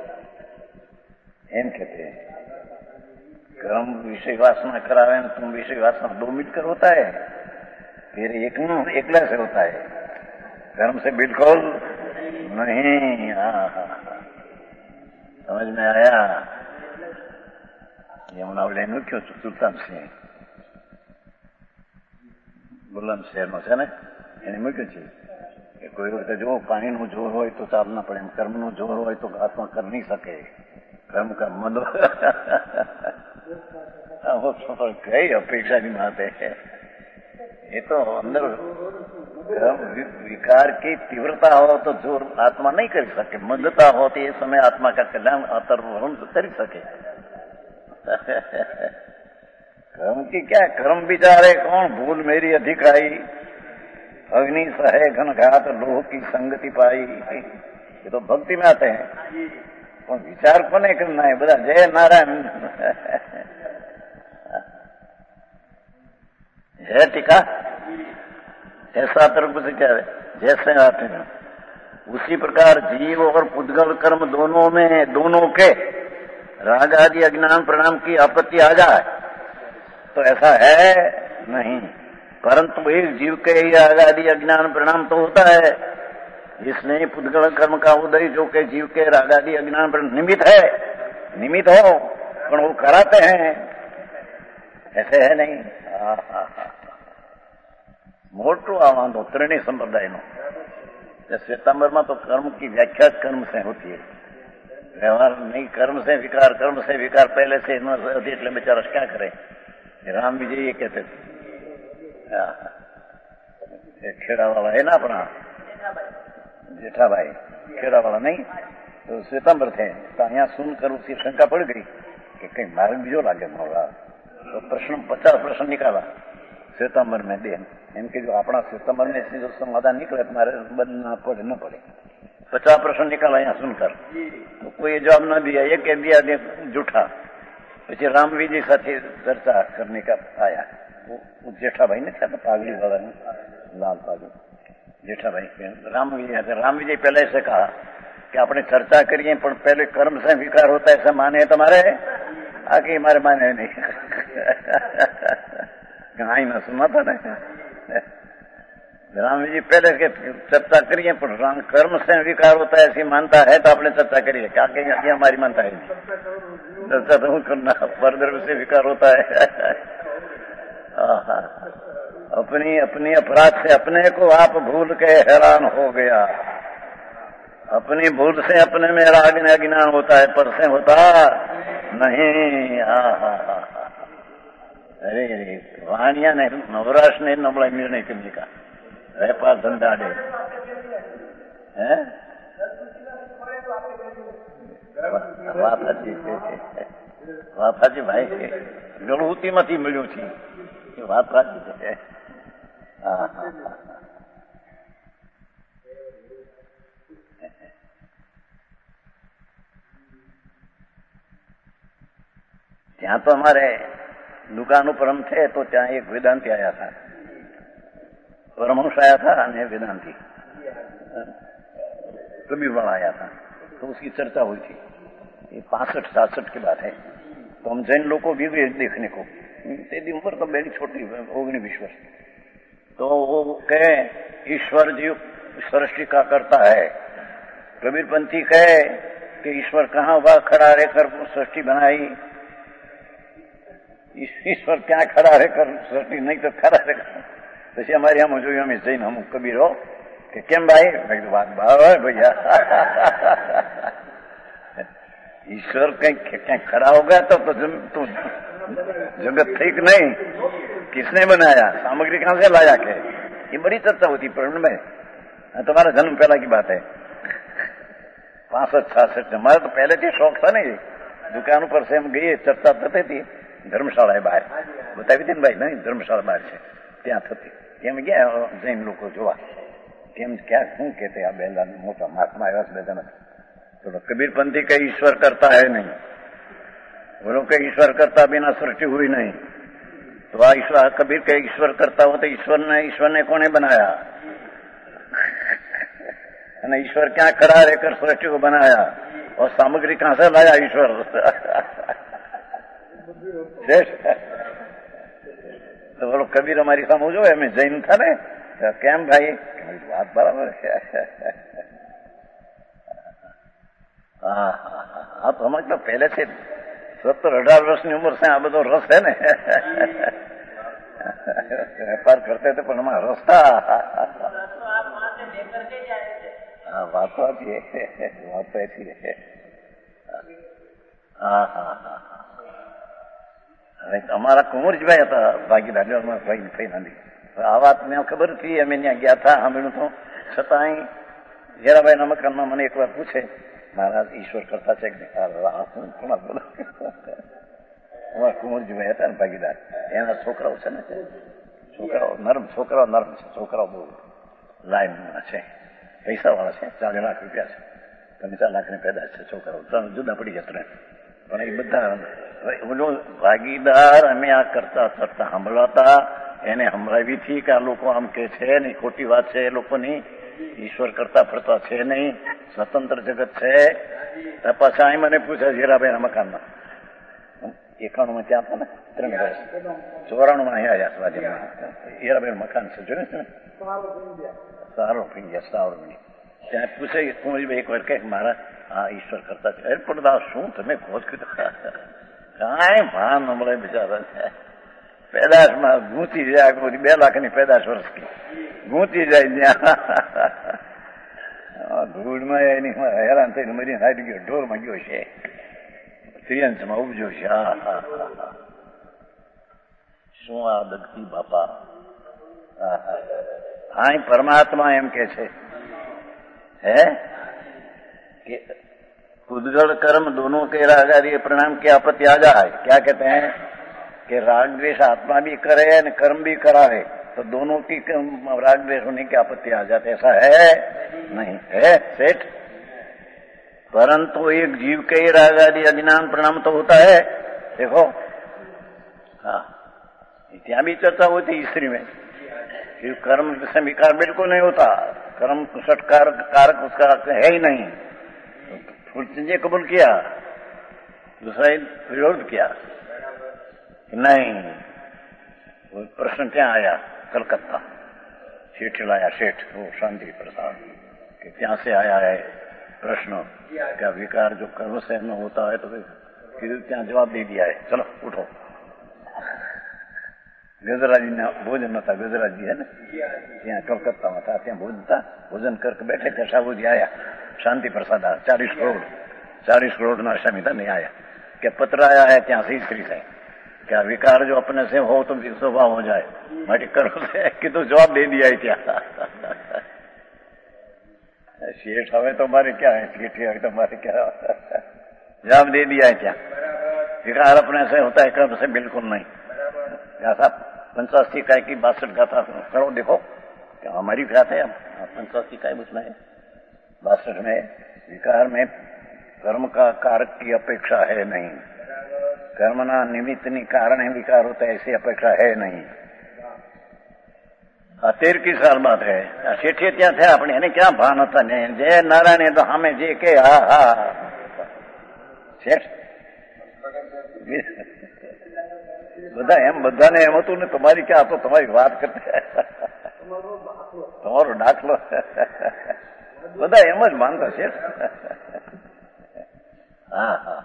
एम कहते हैं कर्म विषय वासना करावे न तुम विषय वासना 2 मिलकर होता है फिर एकला से होता है कर्म से बिल्कुल नहीं। समझ में आया? यमुना लेनु क्यों सुल्तान सिंह બુલંદશહેરનો છે ને, એને મૂક્યું છે કે કોઈ વખતે જો પાણીનું જોર હોય તો ચાલ ના પડે, કર્મનું જોર હોય તો આત્મા કરી નહીં શકે. કર્મ કા મદો કઈ અપેક્ષાની વાત है. ये तो अंदर विकार की तीव्रता हो तो जोर आत्मा नहीं कर सके, मदता हो तो ये समय आत्मा का कल्याण अतर्वण कर सके. कर्म की क्या, कर्म विचारे कौन, भूल मेरी अधिक आई, अग्नि सहे घन घात लोह की संगति पाई. ये तो भक्ति में आते हैं. પણ વિચાર કોને કરना है, બધા જય नारायण है. टीका ऐसा तर्क से क्या है, जैसे आते हैं उसी प्रकार जीव और पुद्गल कर्म दोनों के राग आदि अज्ञान प्रणाम की आपत्ति आ जाए तो ऐसा है नहीं, परंतु एक जीव के ही राग आदि अज्ञान प्रणाम तो होता है. इसलिए पुद्गल कर्म का उदय जो के जीव के राग आदि अज्ञान पर निमित्त है, निमित्त हो पर वो कराते हैं, ऐसे है नहीं. मोटो आ वांधो त्रिणी संप्रदाय नो. श्वेतांबर में तो कर्म की व्याख्या कर्म से होती है, व्यवहार नहीं. कर्म से विकार पहले से એટલે बेचारा क्या करे. राम विजय ये कहते थे, खेड़ा वाला है ना अपना जेठा भाई, खेड़ा वाला नहीं तो श्वेतांबर थे. तो यहाँ सुनकर उसकी शंका पड़ गई कि कहीं मार्ग बीजो लागे होगा. तो 50 प्रश्न निकाला श्वेतांबर में दे, इनके जो अपना श्वेतांबर में जो समाधान निकले तुम्हारे बनना पड़े न पड़े. 50 प्रश्न निकाला यहाँ सुनकर, तो कोई जवाब न दिया. एक कह दिया जूठा. પછી રામ વિજય સાથે ચર્ચા करने का आया. वो जेठा भाई ने क्या था, पागड़ी वाला ने, लाल पागड़ी जेठा भाई. राम विजय पहले से कहा कि आपने चर्चा करिए पर पहले कर्म से विकार होता है ऐसा माने है तुम्हारे, आगे हमारे माने नहीं. कहा ही ना सुना था ना. राम जी पहले के चर्चा करिए पर कर्म से विकार होता है ऐसी मानता है तो आपने चर्चा करिए, क्या कहेंगे हमारी मानता है चर्चा तो करना, परधर्म से विकार होता है. अपनी अपराध से अपने को आप भूल के हैरान हो गया. अपनी भूल से अपने में राग अज्ञान होता है, पर से होता नहीं. अरे वाणिया ने नवराश ने नबड़ा निर्णय करने का व्यापार धंधा दे વાત સાચી ભાઈ, ગળુતી માંથી મળ્યું છે એ વાત સાચી છે. ત્યાં તો અમારે दुकान पर हम थे तो ત્યાં एक वेदांती आया था, परमहंस आया था અને वेदांती कबीर वाला आया था. तो उसकी चर्चा हुई थी. ये 65-67 की बात है. तो हम जैन लोग को भी गए देखने को. तेरी उम्र तो मेरी छोटी 19-20 वर्ष. तो वो कहे ईश्वर जीव सृष्टि का करता है. कबीरपंथी कहे कि ईश्वर कहाँ हुआ खड़ा रहकर सृष्टि बनाई. ईश्वर क्या खड़ा रहकर सृष्टि नहीं तो खड़ा रहकर. પછી અમારે આમ જોયું અમે જઈને અમુક કબીરો કે કેમ ભાઈ, મેં કીધું વાત બરાબર ભૈया. ईश्वर कहीं खड़ा हो गया तो जगत ठीक नहीं, किसने बनाया, सामग्री कहां से लाया के, ये बड़ी चर्चा होती प्रश्न में. तुम्हारा जन्म पहला की बात है 65-66. हमारा तो पहले से शौक था नहीं. दुकानों पर से हम गए, चर्चा થતી थी ધર્મશાળા બહાર. બતાવી હતી ને ભાઈ, નહીં ધર્મશાળા બહાર છે ત્યાં થતી. તેમ ગયા જૈન લોકો જોવા કેમ ક્યાં શું કહેતે આ બેલા મોટા મહાત્મા આવ્યા છે બધા. तो कबीरपंथी का ईश्वर करता है नहीं, वो लोग का ईश्वर करता बिना सृष्टि हुई नहीं. तो ईश्वर कबीर का ईश्वर करता हो तो ईश्वर ने कौन बनाया, ईश्वर क्या खड़ा रहकर सृष्टि को बनाया और सामग्री कहां से लाया ईश्वर. तो बोलो कबीर हमारी समझो है, मैं जैन था ने केम भाई, बात बराबर है. हाँ तो हम तो पहले से 17-18 वर्ष की उम्र से आ बधो रस है ने. व्यापार करते थे पर हमारा रास्ता हाँ बात तो अच्छी है, बात तो ऐसी है। हाँ हाँ हाँ અમારા કુંવરજીભાઈ હતા ભાગીદાર ભાઈ થઈ નથી આ વાત મને ખબર હતી અમે ત્યાં ગયા હતા સાંભળ્યું તો છતાં હીરાભાઈના મકાનમાં મને એક વાર પૂછે મહારાજ ઈશ્વર કરતા છે કે હું કોના બોલો અમારા કુંવરજીભાઈ હતા ને ભાગીદાર એના છોકરાઓ છે ને છોકરાઓ નરમ છે છોકરાઓ બહુ લાઈનમાં છે પૈસાવાળા છે 40 લાખ રૂપિયા છે 4 લાખની પેદાશ છે છોકરાઓ 3 જુદા પડી ગયા 3 પણ એ બધા ભાગીદાર અમે આ કરતા કરતા સાંભળવાતા એને સંભળાવી થી કે આ લોકો આમ કે છે ને ખોટી વાત છે એ લોકોની ઈશ્વર કરતા ફરતા છે નહીં સ્વતંત્ર જગત છે પાછા અહીં મને પૂછે હીરાભાઈના મકાનમાં 91 ત્યાં હતા ને 3 વર્ષ 94 અહીં આવ્યા સ્વાધીનમાં હીરાભાઈનું મકાન છે જોયું છે ને સારું પીંગ્યા સારું ત્યાં પૂછે કુંવરજીભાઈ એક વાર કહે મારા આ ઈશ્વર કરતા છે પણ શું તમે કહો કીધું કાંઈ ભાન મળે બિચારા પેદાશમાં ગૂંચી જાય 2 લાખની પેદાશ વર્ષની ગૂંચી જાય ત્યાં ધૂળમાં એની હેરાન થઈને મરીને હારી ગયો ઢોરમાં ગયો છે ત્રિયંશમાં ઉપજો છે હા હા હા શું આ દગતી બાપા હા હા હા પરમાत्मा એમ કે છે है कि उद्गल कर्म दोनों के राग आदि परिणाम की आपत्ति आ जाए क्या कहते हैं कि राग द्वेष आत्मा भी करे और कर्म भी करावे तो दोनों की राग द्वेष होने की आपत्ति आ जाती ऐसा है नहीं है सेठ परंतु एक जीव के ही राग आदि अज्ञान परिणाम तो होता है देखो हाँ ત્યાં भी चर्चा हुई थी स्त्री में कि कर्म से विकार बिल्कुल नहीं होता कर्म षटकार कारक उसका है ही नहीं फुलचंद कबूल किया दूसरा विरोध किया नहीं वो प्रश्न क्या आया कलकत्ता सेठ लाया सेठ वो शांति प्रसाद कि क्या से आया है प्रश्न क्या विकार जो कर्म से न होता है तो फिर क्या जवाब दे दिया है चलो उठो गजराजी ने भोजन था गजराजी है ना ત્યાં કલકત્તામાં હતા ત્યાં ભોજન था भोजन करके बैठे थे साहूजी आया शांति प्रसाद 40 करोड़ ना समिता नहीं आया क्या पत्र आया है ત્યાં से स्त्री से क्या विकार जो अपने से हो तो स्वभाव हो जाए माटी करो से कि तो जवाब दे दिया है क्या शेठ हमें तुम्हारे क्या है सेठ है तुम्हारे क्या जवाब दे दिया है क्या विकार अपने से होता है कर्म से बिल्कुल नहीं ऐसा 85 इकाई की 62 गाथा करो देखो क्या हमारी गाथा है 85 इकाई उसमें 62 में विकार में कर्म का कारक की अपेक्षा है नहीं कर्मना निमित्तनी कारण विकार होता है ऐसी अपेक्षा है नहीं 13 साल बात है सेठिए ત્યાં થયા આપણે એને ક્યાં ભાન હતા ને જય નારાયણ તો સામે જે કે હા હા શેઠ બધા એમ બધાને એમ હતું ને તમારી ક્યાં હતો તમારી વાત કરતા તમારો દાખલો બધા એમ જ માનતા છે हाँ हाँ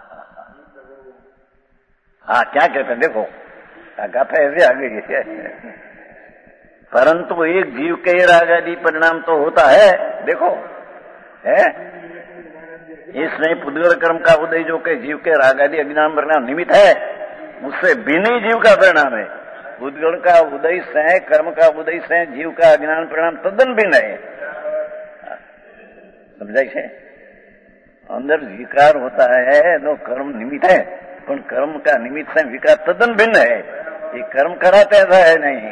हाँ क्या कहते हैं देखो गाथा ऐसे आ गई है परंतु एक जीव के राग आदि परिणाम तो होता है देखो है इसमें पुद्गल कर्म का उदय जो के जीव के राग आदि अज्ञान परिणाम निमित्त है उससे भिन्न जीव का परिणाम है उद्गल का उदय से कर्म का उदय से जीव का अज्ञान परिणाम तद्दन भिन्न है समझाई है अंदर विकार होता है तो कर्म निमित्त है पर कर्म का निमित्त से विकार तद्दन भिन्न है ये कर्म कराते ऐसा है नहीं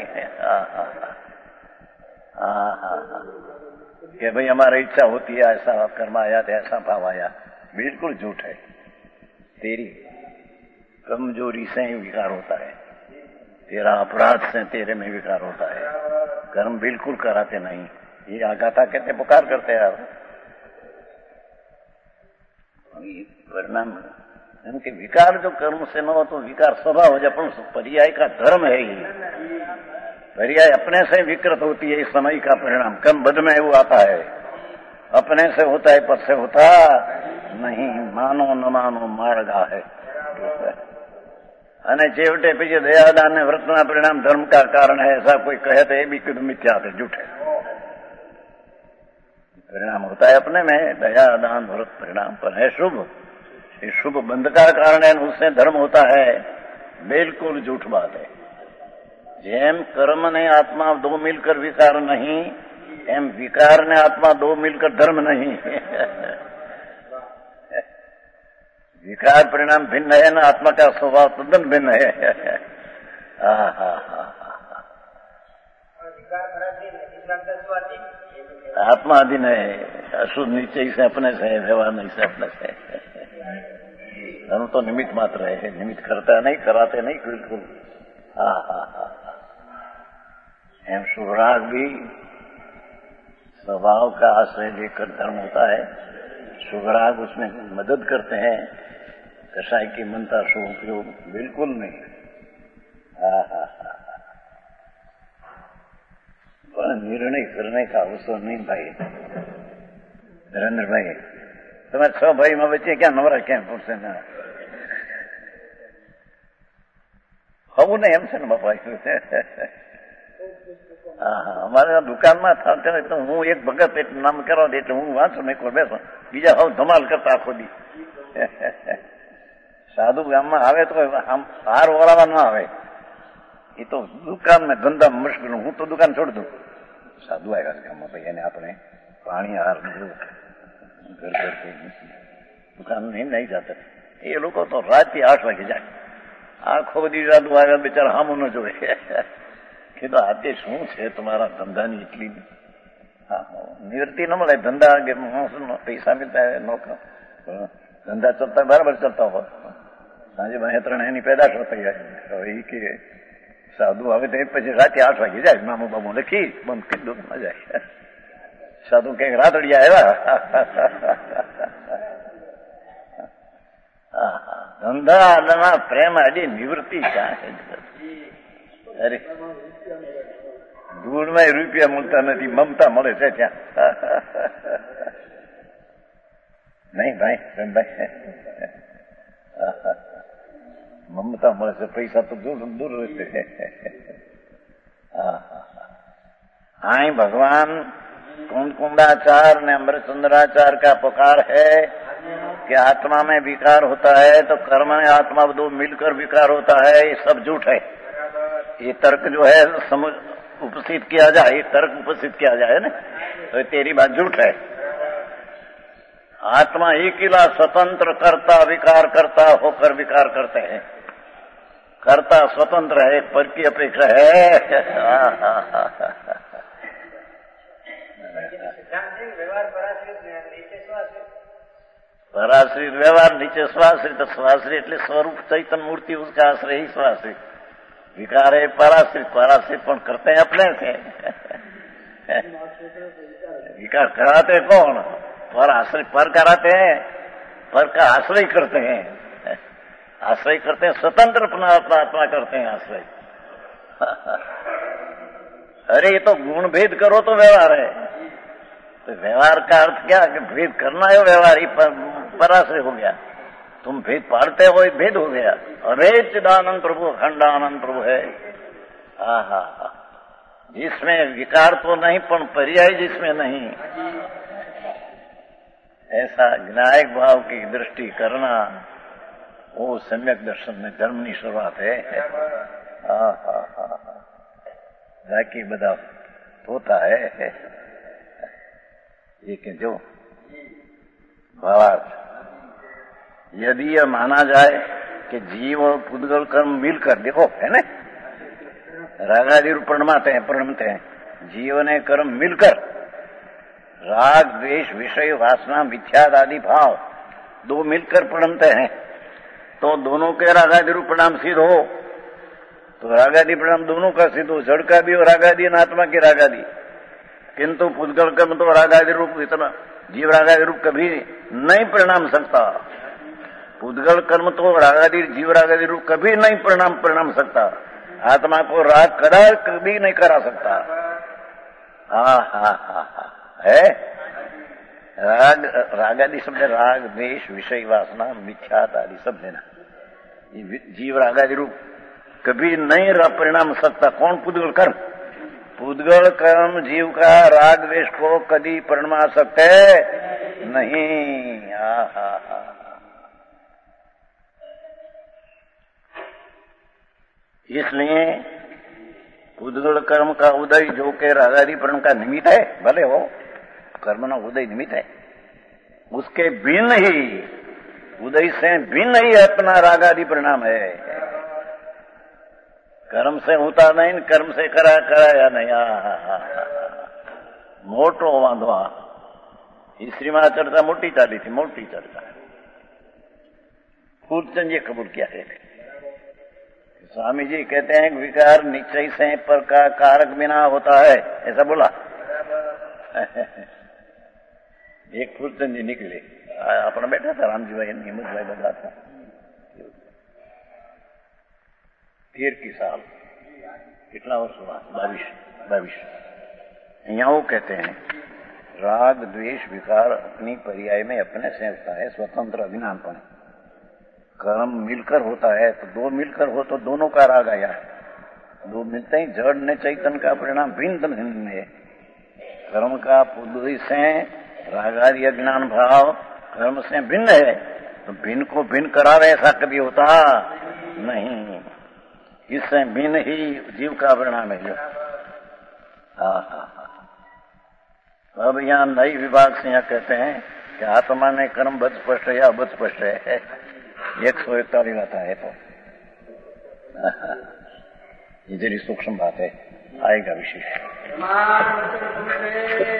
कि भाई हमारी इच्छा होती है ऐसा कर्म आया तो ऐसा भाव आया बिल्कुल झूठ है तेरी कमजोरी से ही विकार होता है तेरा अपराध से तेरे में विकार होता है कर्म बिल्कुल कराते नहीं ये आगाथा कहते पुकार करते हैं परिणाम इनके विकार जो कर्म से न हो तो विकार स्वभाव हो जाए पर पर्याय का धर्म है ही पर्याय अपने से विकृत होती है इस समय का परिणाम कर्म बद में वो आता है अपने से होता है पर से होता नहीं मानो न मानो मार्गा है અને છેવટે પછી દયાદાન ને વ્રતના પરિણામ ધર્મ का कारण है ऐसा कोई कहे तो ये भी कुछ मिथ्या है, झूठ है। परिणाम होता है अपने में, दया दान व्रत परिणाम पर है शुभ। ये शुभ बंध का कारण है, उससे धर्म होता है, बिल्कुल झूठ बात है। જેમ કર્મ ને આત્મા દો મિલकर વિકાર नहीं, એમ વિકાર ने आत्मा दो मिलकर धर्म नहीं। विकार परिणाम भिन्न है ना, आत्मा का स्वभाव तद्दन भिन्न है। आत्मा अधीन है, अशुद्ध नीचे से अपने से, व्यवहार नहीं से अपने से। धर्म तो निमित्त मात्र है, निमित्त करता नहीं, कराते नहीं बिल्कुल। एम शुभराग भी स्वभाव का आश्रय लेकर धर्म होता है। शुभराग उसमें मदद करते हैं, कषाय की मनता शुभ उपयोग बिल्कुल नहीं। पर निर्णय करने का अवसर नहीं भाई। नरेंद्र भाई, तुम्हें 6 भाई में बच्चे क्या नवरा क्या पूछते ना हूँ नहीं एम से न बापा। અમારે દુકાનમાં થતા તો હું એક ભગત એટલે નામ કરવા દે એટલે હું વાંચું નહીં કોઈ બેસો, બીજા હવે ધમાલ કરતા આખો દી। સાધુ ગામમાં આવે તો હાર વળાવા ના આવે, એ તો દુકાન में ધંધા મુશ્કેલ। હું તો દુકાન છોડ દઉં। સાધુ આવ્યા ગામમાં ભાઈ, એને આપણે પાણી હાર ઘર કરતી દુકાન નહીં જતા। એ લોકો તો રાતે 8 વાગે જાય, આખો બધી સાધુ આવ્યા બિચારા હામું ન જોવે। કીધું આજે શું છે તમારા ધંધાની એટલી નિવૃત્તિ ન મળે। ધંधा के पैसा मिलता है, नौकर धंधा चलता है बराबर चलता हो। સાંજે 2-3 એની પેદાશ થઈ જાય। હવે એ કે સાધુ આવે તો પછી રાતે 8 વાગે જાય, મામુ બાબુ લખી બંધ કરી દો ન જાય। સાધુ કઈક રાતડિયા આવ્યા। ધંધા પ્રેમ હજી નિવૃત્તિ ક્યાં છે? અરે ધૂળમાં રૂપિયા મળતા નથી, મમતા મળે છે ત્યાં। નહીં ભાઈ ભાઈ, મમતા મળે છે, પૈસા તો દૂર દૂર રહેશે। आई भगवान कुंडाचार ने अमृतचंद्राचार का पुकार है कि आत्मा में विकार होता है तो कर्म में आत्मा दो मिलकर विकार होता है, ये सब झूठ है। ये तर्क जो है उपस्थित किया जाए, ये तर्क उपस्थित किया जाए ना, तो तेरी बात झूठ है। आत्मा अकेला स्वतंत्र कर्ता विकार करता होकर विकार करते हैं। कर्ता स्वतंत्र है, एक पर की अपेक्षा है। पराश्रित व्यवहार नीचे स्वाश्रित, स्वाश्रित એટલે स्वरूप चैतन्य मूर्ति, उसका आश्रय ही स्वाश्रित। विकार है पराश्रित, पराश्रित पण करते हैं अपने से। विकार कराते कौन? पर आश्रय पर कराते हैं, पर का आश्रय करते हैं। आश्रय करते हैं स्वतंत्र आत्मा करते हैं आश्रय। अरे ये तो गुण भेद करो तो व्यवहार है। तो व्यवहार का अर्थ क्या कि भेद करना है, व्यवहार ही पराश्रय हो गया। तुम भेद पालते हो, ये भेद हो गया। अरे चिदानंद प्रभु अखंडानंद प्रभु है। जिसमें विकार तो नहीं पण पर्याय जिसमें नहीं, ऐसा ज्ञायक भाव की दृष्टि करना वो सम्यक दर्शन में धर्म की शुरुआत है। बाकी बदा होता है। ये कि जो भावार्थ यदि यह माना जाए कि जीव और पुद्गल कर्म मिलकर, देखो है ना, रागादि रूप प्रणमते हैं, जीव ने कर्म मिलकर राग द्वेष विषय वासना मिथ्याद आदि भाव दो मिलकर प्रणमते हैं, तो दोनों के रागादि रूप परिणाम सिद्ध हो। तो रागादि परिणाम दोनों का सिद्ध हो, जड़ का भी और रागादि और आत्मा की रागादि। किंतु पुद्गल कर्म तो रागादि रूप इतना जीव रागादि रूप कभी नहीं परिणाम सकता। पुद्गल कर्म तो रागादि जीव रागादि रूप कभी नहीं परिणाम सकता। आत्मा को राग कदाच कभी नहीं करा सकता। है राग, रागादि शब्द राग द्वेष विषय वासना मिथ्यात आदि सब लेना। जीव रागादि रूप कभी नहीं परिणाम सकता। कौन? पुद्गल कर्म। पुद्गल कर्म जीव का राग द्वेष को कभी परिणमा सकते नहीं। इसलिए पुद्गल कर्म का उदय जो के रागादि परिणाम का निमित्त है, भले हो कर्म ना उदय निमित्त है, उसके भिन्न ही उदय से भिन्न ही अपना रागादि परिणाम है। कर्म से होता नहीं, कर्म से करा या नहीं। मोटो वांधो श्रीमान चर्चा मोटी चाली थी, मोटी चर्चा। फूलचंद जी कबूल किया है। स्वामी जी कहते हैं विकार निश्चय से पर का कारक बिना होता है, ऐसा बोला। एक फूलचंद जी निकले, अपना बैठा था रामजी भाई, हिम्मत भाई बता था 13 साल, कितना वर्ष हुआ? 22। यहाँ वो कहते हैं राग द्वेष विकार अपनी पर्याय में अपने से होता है, स्वतंत्र अभिनानपन। कर्म मिलकर होता है तो दो मिलकर हो तो दोनों का राग आया, दो मिलते ही जड़ ने चैतन्य का परिणाम भिन्न भिन्न है। कर्म का पुद्गल से रागादि अज्ञान भाव कर्म से भिन्न है, तो भिन्न को भिन्न करावे ऐसा कभी होता नहीं। इससे भिन्न ही जीव का परिणाम है जो। अब यहाँ नई विभाग से यहाँ कहते हैं कि आत्मा में कर्म बद स्पष्ट है या अबद स्पष्ट है। 141 आता है तो ये जरी सूक्ष्म बात है, आएगा विशेष।